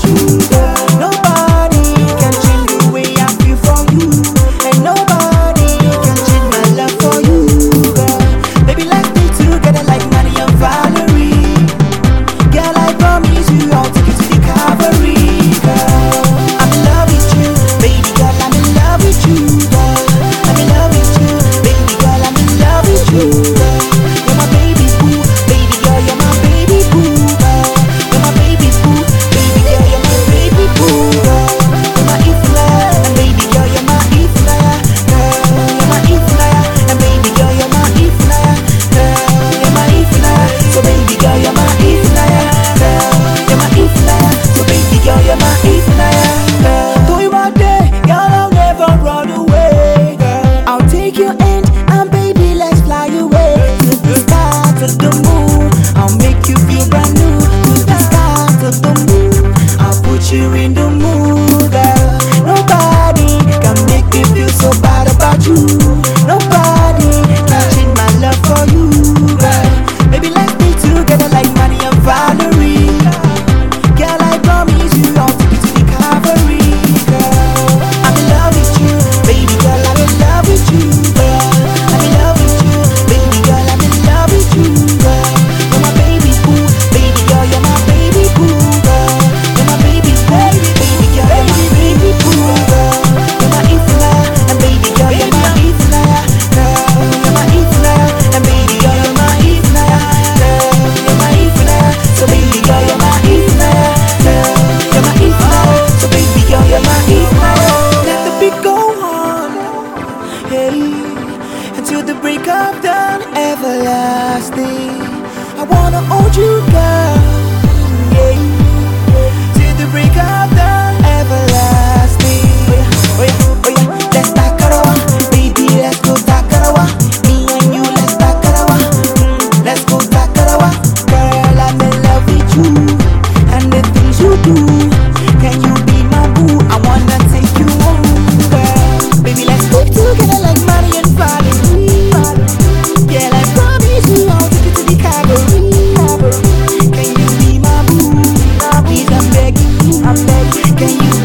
with you, girl. Nobody can change the way I feel for you, and nobody can change my love for you, girl. Baby, let's stay together like Maddie and Valerie. Girl, I promise you I'll take you to the Calvary, girl. I'm in love with you, baby girl. I'm in love with you, girl. I'm in love with you, baby girl. I'm in love with you, girl. You're my baby boo, baby girl. You're my baby boo, girl. You're my baby boo, baby girl. You're my baby boo, girl. You're my iflaya, and baby girl, you're my iflaya, girl. You're my iflaya, and baby girl, you're my iflaya, girl. You're my iflaya, so baby girl, you're my iflaya, girl. You're my iflaya, so baby girl, you're my iflaya, girl. Do you want that, girl? I'll never run away, girl. I'll take your hand and baby, let's fly away to the sky, to the moon. I'll make you feel brand new. To the sky, to the moon. I'll put you in the mood, girl. Nobody can make me feel so bad about you. Nobody can change my love for you, girl. Baby, let's be together like Maddie and Valerie. Girl, I promise you I'll take you to the Calvary, girl. I'm in love with you, baby girl. I'm in love with you, girl. I'm in love with you, baby girl. I'm in love with you, girl. You're my baby boo, baby girl. You're my baby boo, girl. You're my baby boo, baby girl. You're my baby boo, girl. You're my iflaya, and baby girl, you're my iflaya, girl. You're my iflaya, and baby girl, you're my iflaya, girl. You're my iflaya, so baby girl, you're my iflaya, girl. You're my iflaya, so baby girl, you're my iflaya. Let the beat go on, hey, until the break of dawn, everlasting. I wanna hold you, girl, yeah, till the break of dawn, everlasting. Oh yeah, oh yeah, let's takarawa, baby, let's go takarawa. Me and you, let's takarawa, let's go takarawa. Girl, I'm in love with you, and the things you do. Can you be my boo? I wanna take you home, girl. Baby, let's stick together like Maddie and Valerie. Girl, I promise you I'll take you to the Calvary. Can you be my boo? Please, I'm begging you. Can you